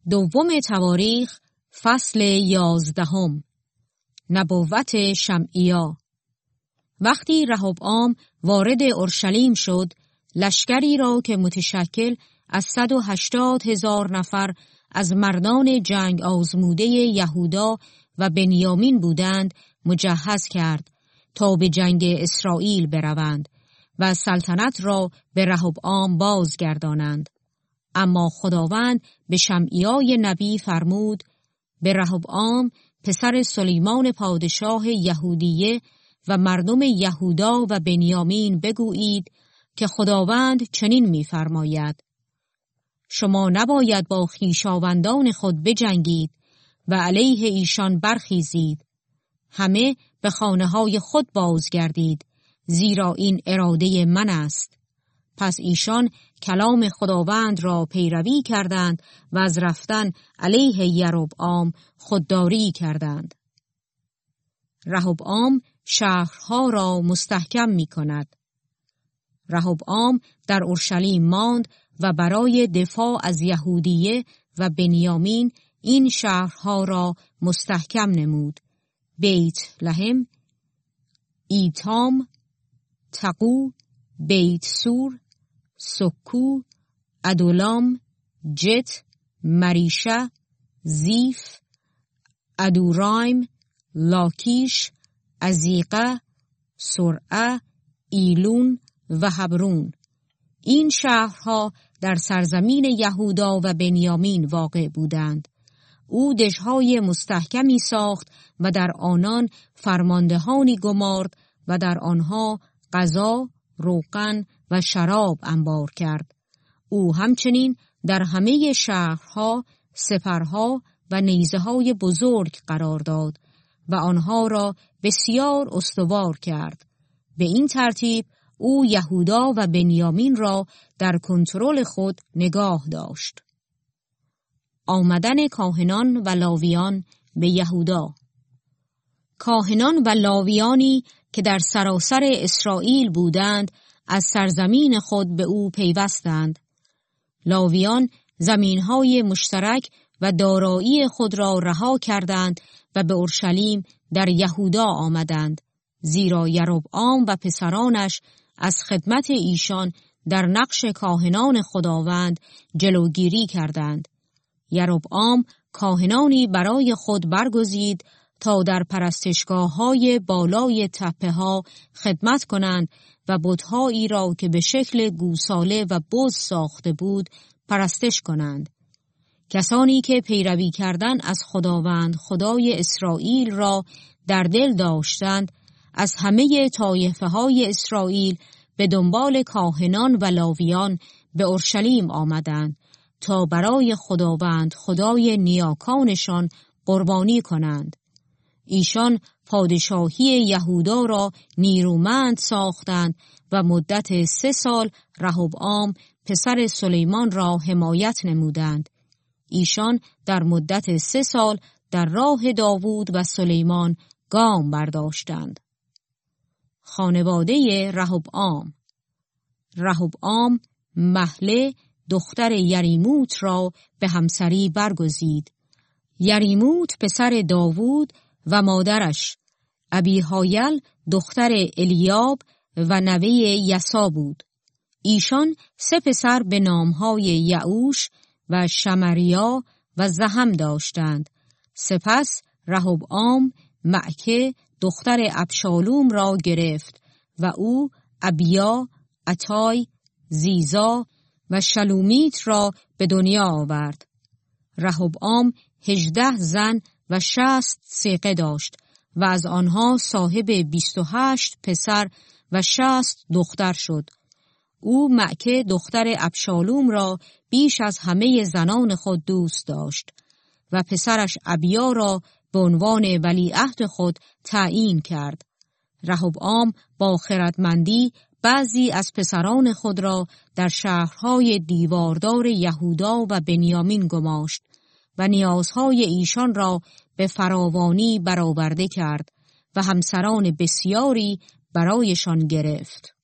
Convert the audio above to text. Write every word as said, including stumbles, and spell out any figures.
دوم تواریخ فصل یازدهم. نبوت شمعیا. وقتی رهبعام وارد اورشلیم شد، لشکری را که متشکل از صد و هشتاد هزار نفر از مردان جنگ آزموده یهودا و بنیامین بودند مجهز کرد تا به جنگ اسرائیل بروند و سلطنت را به رهبعام بازگردانند. اما خداوند به شمعیای نبی فرمود: به رهبعام پسر سلیمان پادشاه یهودیه و مردم یهودا و بنیامین بگویید که خداوند چنین می‌فرماید: شما نباید با خویشاوندان خود بجنگید و علیه ایشان برخیزید. همه به خانه‌های خود بازگردید، زیرا این اراده من است. پس ایشان کلام خداوند را پیروی کردند و از رفتن علیه یربعام خودداری کردند. رهبعام شهرها را مستحکم می کند. رهبعام در اورشلیم ماند و برای دفاع از یهودیه و بنیامین این شهرها را مستحکم نمود: بیت لحم، ایتام، تقو، بیت سور، سکو، ادولام، جت، مریشه، زیف، ادورایم، لاکیش، عزیقه، سرعه، ایلون و حبرون. این شهرها در سرزمین یهودا و بنیامین واقع بودند. او دژهای مستحکمی ساخت و در آنان فرماندهانی گمارد و در آنها غذا، روغن و شراب انبار کرد. او همچنین در همه شهرها سپرها و نیزه‌های بزرگ قرار داد و آنها را بسیار استوار کرد. به این ترتیب او یهودا و بنیامین را در کنترل خود نگاه داشت. آمدن کاهنان و لاویان به یهودا. کاهنان و لاویانی که در سراسر اسرائیل بودند از سرزمین خود به او پیوستند. لاویان زمینهای مشترک و دارایی خود را رها کردند و به اورشلیم در یهودا آمدند، زیرا یربعام و پسرانش از خدمت ایشان در نقش کاهنان خداوند جلوگیری کردند. یربعام کاهنانی برای خود برگزید تا در پرستشگاه‌های بالای تپه‌ها خدمت کنند و بت‌هایی را که به شکل گوساله و بز ساخته بود پرستش کنند. کسانی که پیروی کردند از خداوند خدای اسرائیل را در دل داشتند، از همه طایفه‌های اسرائیل به دنبال کاهنان و لاویان به اورشلیم آمدند تا برای خداوند خدای نیاکانشان قربانی کنند. ایشان پادشاهی یهودا را نیرومند ساختند و مدت سه سال رهبعام پسر سلیمان را حمایت نمودند. ایشان در مدت سه سال در راه داوود و سلیمان گام برداشتند. خانواده رهبعام. رهبعام مهله دختر یریموت را به همسری برگزید. یریموت پسر داوود و مادرش ابیهایل دختر الیاب و نوه یسا بود. ایشان سه پسر به نامهای یعوش و شمریا و زهم داشتند. سپس رهبعام معکه دختر ابشالوم را گرفت و او ابیا، عطای، زیزا و شلومیت را به دنیا آورد. رهبعام هجده زن و شصت سیقه داشت و از آنها صاحب بیست و هشت پسر و شصت دختر شد. او معکه دختر ابشالوم را بیش از همه زنان خود دوست داشت و پسرش ابیا را به عنوان ولیعهد خود تعیین کرد. رهبعام با خردمندی بعضی از پسران خود را در شهرهای دیواردار یهودا و بنیامین گماشت و نیازهای ایشان را به فراوانی برآورده کرد و همسران بسیاری برایشان گرفت.